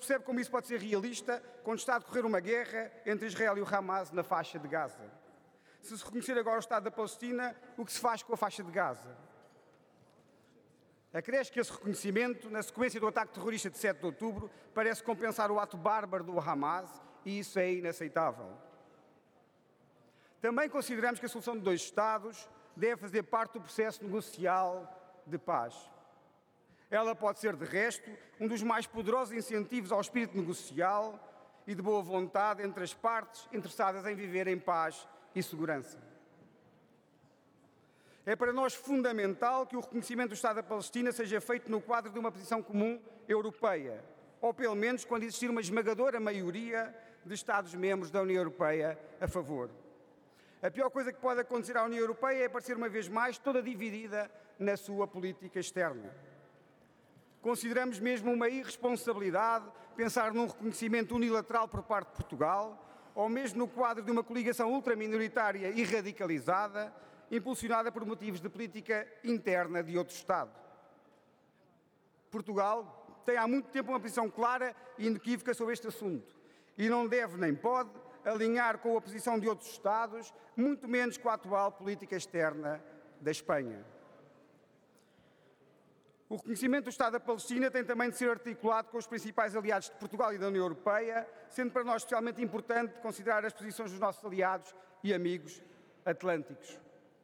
percebe como isso pode ser realista quando está a decorrer uma guerra entre Israel e o Hamas na faixa de Gaza. Se reconhecer agora o Estado da Palestina, o que se faz com a faixa de Gaza? Acresce que esse reconhecimento, na sequência do ataque terrorista de 7 de outubro, parece compensar o ato bárbaro do Hamas e isso é inaceitável. Também consideramos que a solução de 2 Estados deve fazer parte do processo negocial de paz. Ela pode ser, de resto, um dos mais poderosos incentivos ao espírito negocial e de boa vontade entre as partes interessadas em viver em paz e segurança. É para nós fundamental que o reconhecimento do Estado da Palestina seja feito no quadro de uma posição comum europeia, ou pelo menos quando existir uma esmagadora maioria de Estados-membros da União Europeia a favor. A pior coisa que pode acontecer à União Europeia é aparecer uma vez mais toda dividida na sua política externa. Consideramos mesmo uma irresponsabilidade pensar num reconhecimento unilateral por parte de Portugal, ou mesmo no quadro de uma coligação ultraminoritária e radicalizada, impulsionada por motivos de política interna de outro Estado. Portugal tem há muito tempo uma posição clara e inequívoca sobre este assunto e não deve nem pode alinhar com a posição de outros Estados, muito menos com a atual política externa da Espanha. O reconhecimento do Estado da Palestina tem também de ser articulado com os principais aliados de Portugal e da União Europeia, sendo para nós especialmente importante considerar as posições dos nossos aliados e amigos atlânticos.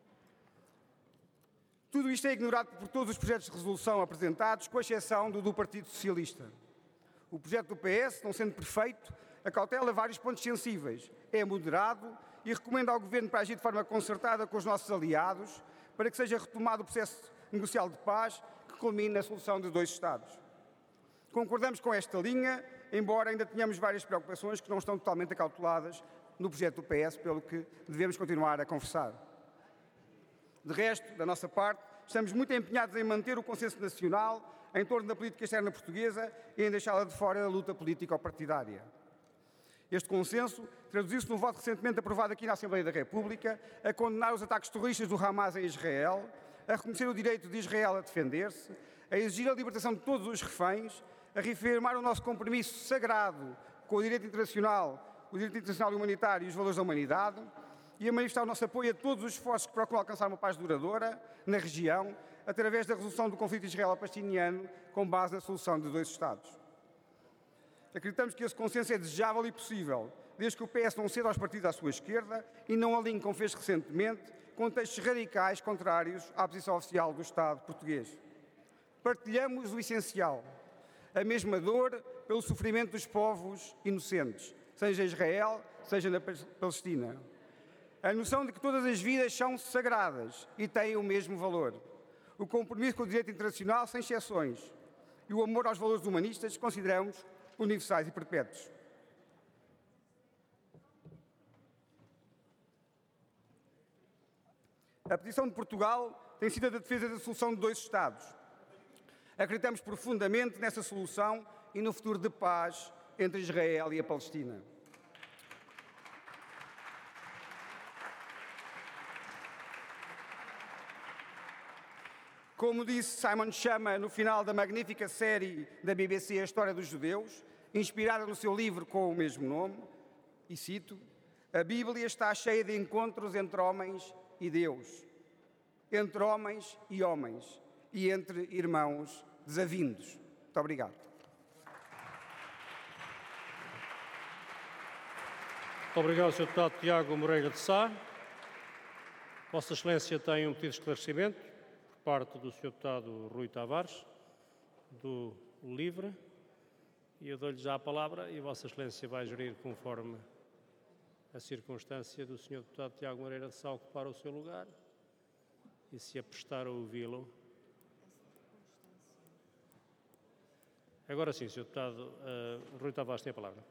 Tudo isto é ignorado por todos os projetos de resolução apresentados, com exceção do Partido Socialista. O projeto do PS, não sendo perfeito, acautela vários pontos sensíveis, é moderado e recomenda ao Governo para agir de forma concertada com os nossos aliados para que seja retomado o processo negocial de paz que culmine na solução de 2 Estados. Concordamos com esta linha, embora ainda tenhamos várias preocupações que não estão totalmente acauteladas no projeto do PS, pelo que devemos continuar a conversar. De resto, da nossa parte, estamos muito empenhados em manter o consenso nacional em torno da política externa portuguesa e em deixá-la de fora da luta político-partidária. Este consenso traduziu-se num voto recentemente aprovado aqui na Assembleia da República a condenar os ataques terroristas do Hamas em Israel, a reconhecer o direito de Israel a defender-se, a exigir a libertação de todos os reféns, a reafirmar o nosso compromisso sagrado com o direito internacional humanitário e os valores da humanidade e a manifestar o nosso apoio a todos os esforços que procuram alcançar uma paz duradoura na região através da resolução do conflito israelo-palestiniano com base na solução de 2 Estados. Acreditamos que esse consenso é desejável e possível, desde que o PS não ceda aos partidos à sua esquerda e não alinhe, como fez recentemente, com textos radicais contrários à posição oficial do Estado português. Partilhamos o essencial, a mesma dor pelo sofrimento dos povos inocentes, seja em Israel, seja na Palestina. A noção de que todas as vidas são sagradas e têm o mesmo valor. O compromisso com o direito internacional sem exceções e o amor aos valores humanistas consideramos universais e perpétuos. A posição de Portugal tem sido a da defesa da solução de 2 Estados. Acreditamos profundamente nessa solução e no futuro de paz entre Israel e a Palestina. Como disse Simon Schama no final da magnífica série da BBC A História dos Judeus, inspirada no seu livro com o mesmo nome, e cito, a Bíblia está cheia de encontros entre homens e Deus, entre homens e entre irmãos desavindos. Muito obrigado. Muito obrigado, Sr. Deputado Tiago Moreira de Sá. Vossa Excelência tem um pedido de esclarecimento por parte do Sr. Deputado Rui Tavares, do LIVRE, e eu dou-lhe já a palavra e Vossa Excelência vai gerir conforme a circunstância do Sr. Deputado Tiago Moreira de Sá ocupar o seu lugar e se aprestar a ouvi-lo. Agora sim, Sr. Deputado Rui Tavares tem a palavra.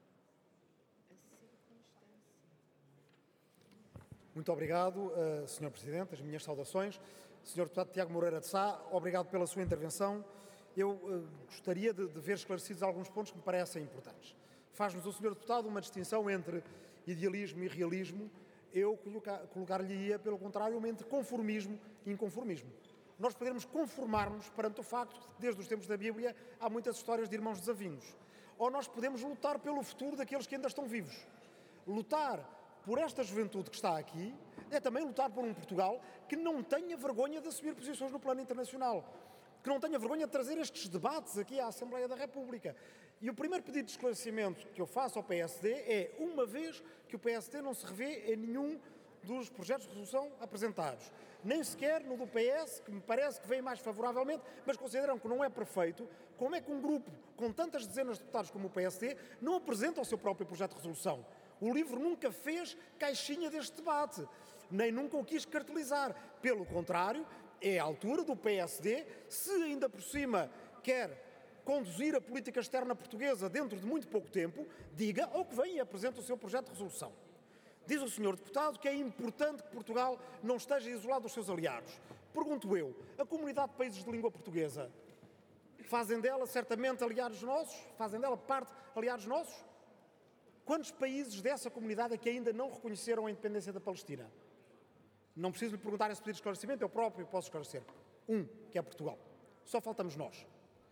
Muito obrigado, Sr. Presidente. As minhas saudações. Sr. Deputado Tiago Moreira de Sá, obrigado pela sua intervenção. Eu gostaria de ver esclarecidos alguns pontos que me parecem importantes. Faz-nos o Sr. Deputado uma distinção entre idealismo e realismo. Eu colocar-lhe-ia, pelo contrário, uma entre conformismo e inconformismo. Nós podemos conformar-nos perante o facto de que, desde os tempos da Bíblia, há muitas histórias de irmãos desavindos. ou nós podemos lutar pelo futuro daqueles que ainda estão vivos. Lutar por esta juventude que está aqui é também lutar por um Portugal que não tenha vergonha de assumir posições no plano internacional, que não tenha vergonha de trazer estes debates aqui à Assembleia da República. E o primeiro pedido de esclarecimento que eu faço ao PSD é, uma vez que o PSD não se revê em nenhum dos projetos de resolução apresentados, nem sequer no do PS, que me parece que vem mais favoravelmente, mas consideram que não é perfeito, como é que um grupo com tantas dezenas de deputados como o PSD não apresenta o seu próprio projeto de resolução? O LIVRE nunca fez caixinha deste debate, nem nunca o quis cartelizar. Pelo contrário, é a altura do PSD, se ainda por cima quer conduzir a política externa portuguesa dentro de muito pouco tempo, diga ou que venha e apresente o seu projeto de resolução. Diz o senhor deputado que é importante que Portugal não esteja isolado dos seus aliados. Pergunto eu, a comunidade de países de língua portuguesa fazem dela certamente aliados nossos? Fazem dela parte aliados nossos? Quantos países dessa comunidade é que ainda não reconheceram a independência da Palestina? Não preciso lhe perguntar esse pedido de esclarecimento, eu próprio posso esclarecer. Um, que é Portugal. Só faltamos nós.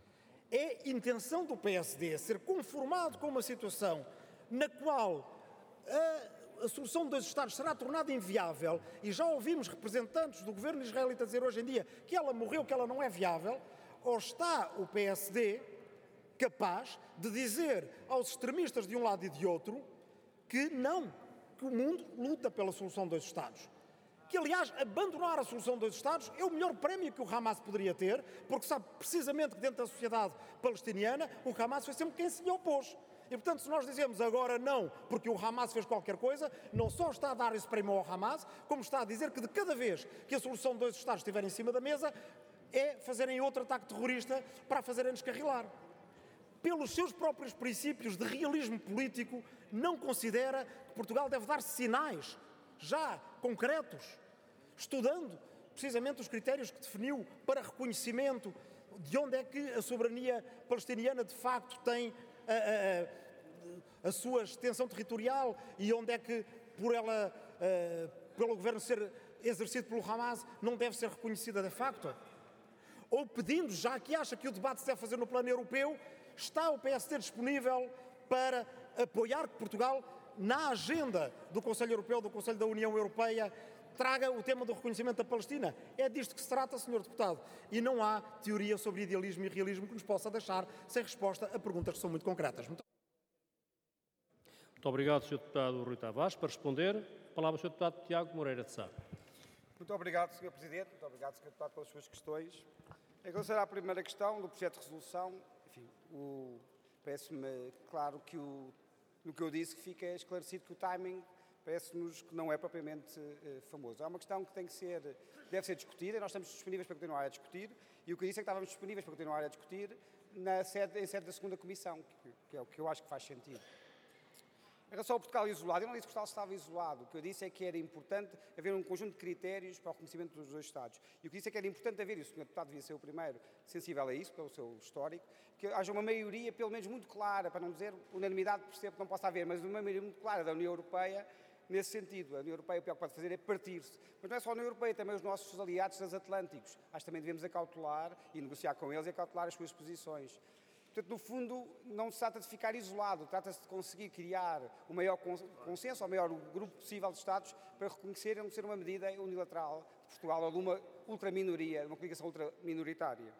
É intenção do PSD ser conformado com uma situação na qual a solução de dois Estados será tornada inviável, e já ouvimos representantes do governo israelita dizer hoje em dia que ela morreu, que ela não é viável, ou está o PSD capaz de dizer aos extremistas de um lado e de outro que não, que o mundo luta pela solução de dois Estados. Que, aliás, abandonar a solução de dois Estados é o melhor prémio que o Hamas poderia ter, porque sabe precisamente que dentro da sociedade palestiniana o Hamas foi sempre quem se lhe opôs. E, portanto, se nós dizemos agora não, porque o Hamas fez qualquer coisa, não só está a dar esse prémio ao Hamas, como está a dizer que de cada vez que a solução de dois Estados estiver em cima da mesa, é fazerem outro ataque terrorista para a fazerem descarrilar. Pelos seus próprios princípios de realismo político, não considera que Portugal deve dar sinais, já concretos, estudando precisamente os critérios que definiu para reconhecimento de onde é que a soberania palestiniana de facto tem a sua extensão territorial e onde é que, pelo governo ser exercido pelo Hamas, não deve ser reconhecida de facto? Ou pedindo, já que acha que o debate se deve fazer no plano europeu, está o PSD disponível para apoiar que Portugal, na agenda do Conselho Europeu, do Conselho da União Europeia, traga o tema do reconhecimento da Palestina? É disto que se trata, Sr. Deputado. E não há teoria sobre idealismo e realismo que nos possa deixar sem resposta a perguntas que são muito concretas. Muito obrigado, Sr. Deputado Rui Tavares. Para responder, a palavra ao Sr. Deputado Tiago Moreira de Sá. Muito obrigado, Sr. Presidente. Muito obrigado, Sr. Deputado, pelas suas questões. Em relação à primeira questão do projeto de resolução, enfim, parece-me claro que no que eu disse que fica esclarecido que o timing parece-nos que não é propriamente famoso. É uma questão que deve ser discutida e nós estamos disponíveis para continuar a discutir, e o que eu disse é que estávamos disponíveis para continuar a discutir em sede da segunda comissão, que é o que eu acho que faz sentido. Em relação ao Portugal isolado, eu não disse que Portugal estava isolado. O que eu disse é que era importante haver um conjunto de critérios para o reconhecimento dos dois Estados. E o que disse é que era importante haver, e o Sr. Deputado devia ser o primeiro sensível a isso, pelo seu histórico, que haja uma maioria, pelo menos muito clara, para não dizer unanimidade, percebo que não possa haver, mas uma maioria muito clara da União Europeia nesse sentido. A União Europeia o pior que pode fazer é partir-se. Mas não é só a União Europeia, também os nossos aliados transatlânticos. Acho que também devemos acautelar e negociar com eles e acautelar as suas posições. Portanto, no fundo, não se trata de ficar isolado, trata-se de conseguir criar o maior consenso, o maior grupo possível de Estados para reconhecer e não ser uma medida unilateral de Portugal ou de uma ultraminoria, uma coligação ultraminoritária.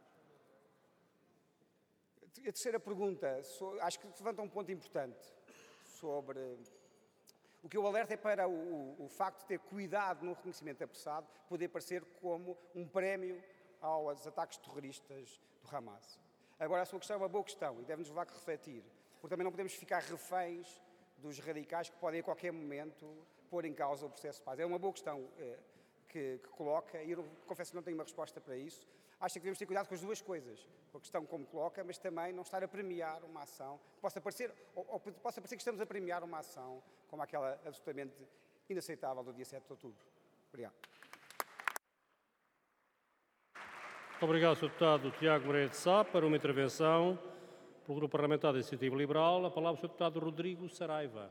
A terceira pergunta, acho que levanta um ponto importante sobre... O que eu alerto é para o facto de ter cuidado no reconhecimento apressado poder parecer como um prémio aos ataques terroristas do Hamas. Agora, a sua questão é uma boa questão e deve-nos levar a refletir, porque também não podemos ficar reféns dos radicais que podem a qualquer momento pôr em causa o processo de paz. É uma boa questão que coloca, e eu confesso que não tenho uma resposta para isso. Acho que devemos ter cuidado com as duas coisas, com a questão como coloca, mas também não estar a premiar uma ação que possa parecer, ou possa parecer que estamos a premiar uma ação como aquela absolutamente inaceitável do dia 7 de outubro. Obrigado. Muito obrigado, Sr. Deputado Tiago Moreira de Sá. Para uma intervenção pelo Grupo Parlamentar da Iniciativa Liberal, a palavra ao Sr. Deputado Rodrigo Saraiva.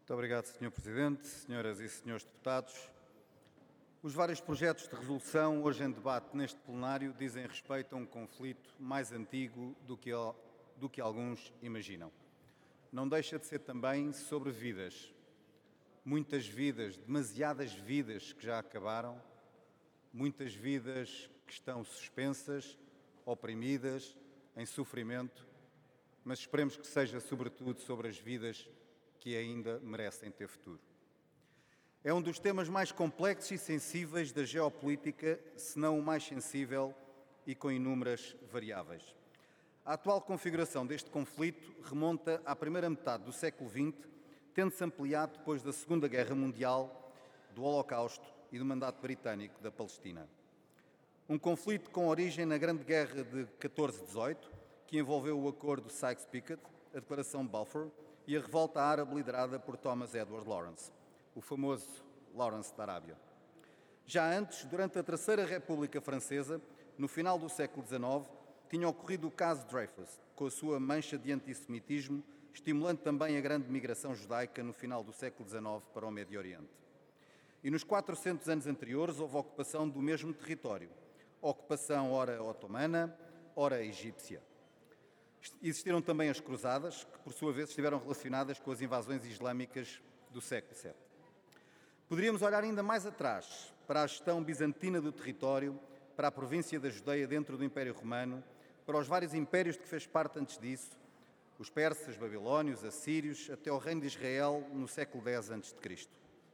Muito obrigado, Sr. Presidente, senhoras e senhores deputados. Os vários projetos de resolução hoje em debate neste plenário dizem respeito a um conflito mais antigo do que alguns imaginam. Não deixa de ser também sobre vidas. Muitas vidas, demasiadas vidas que já acabaram, muitas vidas que estão suspensas, oprimidas, em sofrimento, mas esperemos que seja sobretudo sobre as vidas que ainda merecem ter futuro. É um dos temas mais complexos e sensíveis da geopolítica, se não o mais sensível e com inúmeras variáveis. A atual configuração deste conflito remonta à primeira metade do século XX, tendo-se ampliado depois da Segunda Guerra Mundial, do Holocausto e do mandato britânico da Palestina. Um conflito com origem na Grande Guerra de 14-18, que envolveu o acordo Sykes-Picot, a Declaração de Balfour e a revolta árabe liderada por Thomas Edward Lawrence, o famoso Lawrence da Arábia. Já antes, durante a Terceira República Francesa, no final do século XIX, tinha ocorrido o caso Dreyfus, com a sua mancha de antissemitismo, estimulando também a grande migração judaica no final do século XIX para o Médio Oriente. E nos 400 anos anteriores houve a ocupação do mesmo território, a ocupação ora otomana, ora egípcia. Existiram também as cruzadas, que por sua vez estiveram relacionadas com as invasões islâmicas do século VII. Poderíamos olhar ainda mais atrás, para a gestão bizantina do território, para a província da Judeia dentro do Império Romano, para os vários impérios de que fez parte antes disso, os persas, babilónios, assírios, até ao reino de Israel no século X a.C.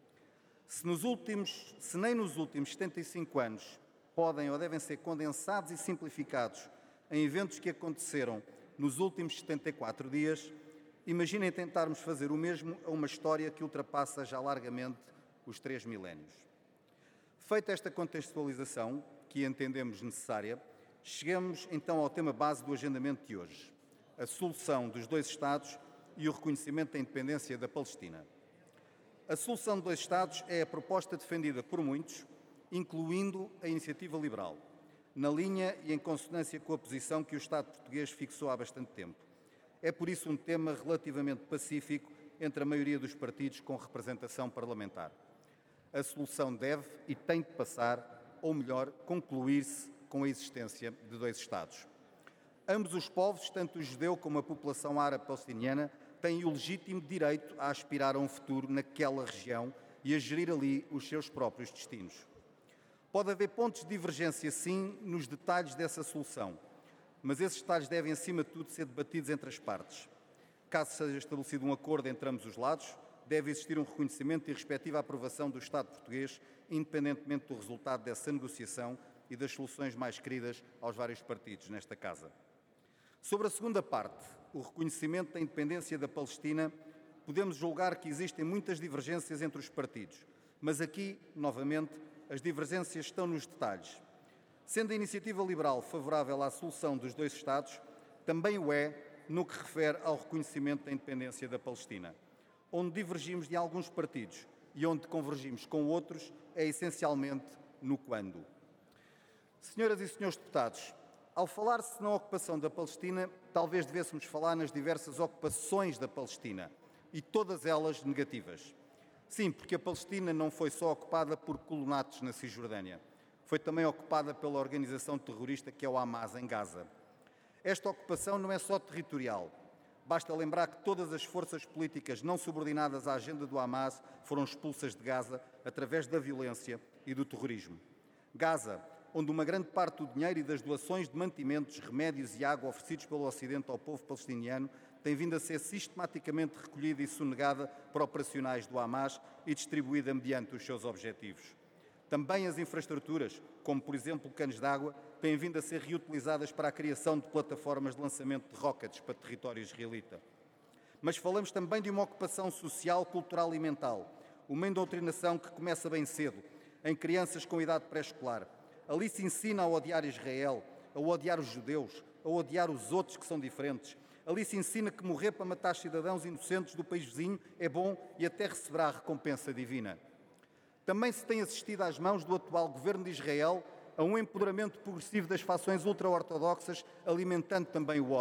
Se nem nos últimos 75 anos podem ou devem ser condensados e simplificados em eventos que aconteceram nos últimos 74 dias, imaginem tentarmos fazer o mesmo a uma história que ultrapassa já largamente os 3 milénios. Feita esta contextualização, que entendemos necessária, chegamos então ao tema base do agendamento de hoje, a solução dos 2 Estados e o reconhecimento da independência da Palestina. A solução de 2 Estados é a proposta defendida por muitos, incluindo a Iniciativa Liberal, na linha e em consonância com a posição que o Estado português fixou há bastante tempo. É por isso um tema relativamente pacífico entre a maioria dos partidos com representação parlamentar. A solução deve e tem de passar, ou melhor, concluir-se com a existência de 2 Estados. Ambos os povos, tanto o judeu como a população árabe palestiniana, têm o legítimo direito a aspirar a um futuro naquela região e a gerir ali os seus próprios destinos. Pode haver pontos de divergência, sim, nos detalhes dessa solução, mas esses detalhes devem, acima de tudo, ser debatidos entre as partes. Caso seja estabelecido um acordo entre ambos os lados, deve existir um reconhecimento e respectiva aprovação do Estado português, independentemente do resultado dessa negociação e das soluções mais queridas aos vários partidos nesta Casa. Sobre a segunda parte, o reconhecimento da independência da Palestina, podemos julgar que existem muitas divergências entre os partidos, mas aqui, novamente, as divergências estão nos detalhes. Sendo a Iniciativa Liberal favorável à solução dos 2 Estados, também o é no que refere ao reconhecimento da independência da Palestina. Onde divergimos de alguns partidos e onde convergimos com outros é essencialmente no quando. Senhoras e senhores deputados, ao falar-se na ocupação da Palestina, talvez devêssemos falar nas diversas ocupações da Palestina, e todas elas negativas. Sim, porque a Palestina não foi só ocupada por colonatos na Cisjordânia, foi também ocupada pela organização terrorista que é o Hamas em Gaza. Esta ocupação não é só territorial. Basta lembrar que todas as forças políticas não subordinadas à agenda do Hamas foram expulsas de Gaza através da violência e do terrorismo. Gaza, onde uma grande parte do dinheiro e das doações de mantimentos, remédios e água oferecidos pelo Ocidente ao povo palestiniano tem vindo a ser sistematicamente recolhida e sonegada para operacionais do Hamas e distribuída mediante os seus objetivos. Também as infraestruturas, como por exemplo canos de água, têm vindo a ser reutilizadas para a criação de plataformas de lançamento de rockets para território israelita. Mas falamos também de uma ocupação social, cultural e mental, uma indoutrinação que começa bem cedo, em crianças com idade pré-escolar. Ali se ensina a odiar Israel, a odiar os judeus, a odiar os outros que são diferentes. Ali se ensina que morrer para matar cidadãos inocentes do país vizinho é bom e até receberá a recompensa divina. Também se tem assistido às mãos do atual governo de Israel a um empoderamento progressivo das fações ultra-ortodoxas, alimentando também o ódio.